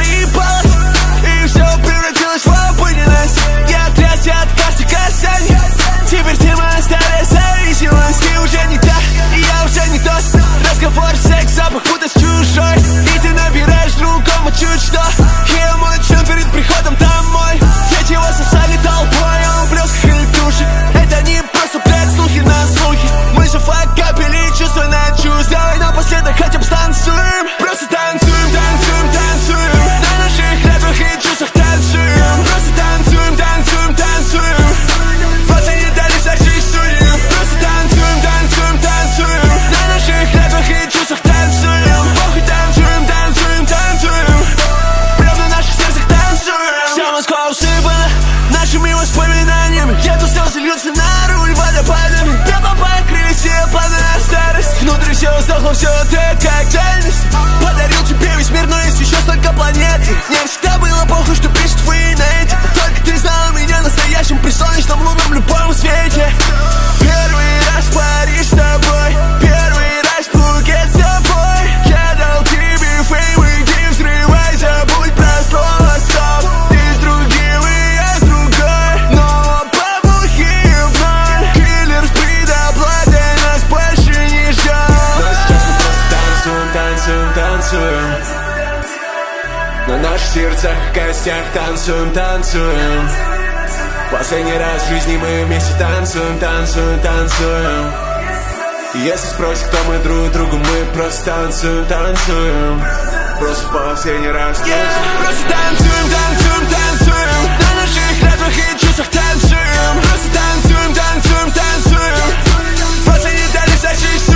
проебалась, и все превратилось в обыденность. Я трясся от каждых касаний. Теперь ты моя старая зависимость. Ты уже не та, и я уже не тот. Разговор, секс, запах будто с чужой. И ты набираешь другому чуть что. И мой член перед приходом домой. Дети его сосали толпой, а он в блесках или души. Это не просто, блядь, слухи на слухи. Мы же факапили чувства на чувств. Давай напоследок хотя бы станцуем. Просто танцуем, танцуем, танцуем. На наших клятвах и чувствах танцуем. Просто танцуем, танцуем, танцуем. Вас и не дали сожжить судью. Просто танцуем, танцуем, танцуем. На наших клятвах и чувствах танцуем. Похуй, танцуем, танцуем, танцуем. Прям на наших сердцах танцуем. Вся Москва усыпана нашими воспоминаниями. Еду слезы льются на руль водопадами. Пепла покрыли все планы на старость. Внутри все усохло, все это как дальность. Подарил тебе весь мир, но есть еще столько планет. И мне всегда было похуй, что пишут в инете. Только ты знал меня настоящим, при солнечном лунном в любом свете. Первый раз в Париж с тобой, первый раз в Пхукет с тобой. Я дал тебе фейм, иди взрывай, забудь про слово стоп. Ты с другим и я с другой, но по бухим в ноль. Киллер с предоплатой нас больше не ждет. Но сейчас мы просто танцуем, танцуем, танцуем. На наших сердцах и костях танцуем, танцуем. Последний раз в жизни мы вместе танцуем, танцуем, танцуем. И если спросят, кто мы друг другу, мы просто танцуем, танцуем. Просто последний раз танцуем. Просто танцуем, танцуем, танцуем. На наших клятвах и чувствах танцуем. Просто танцуем, танцуем, танцуем. Вас и не дали сожжить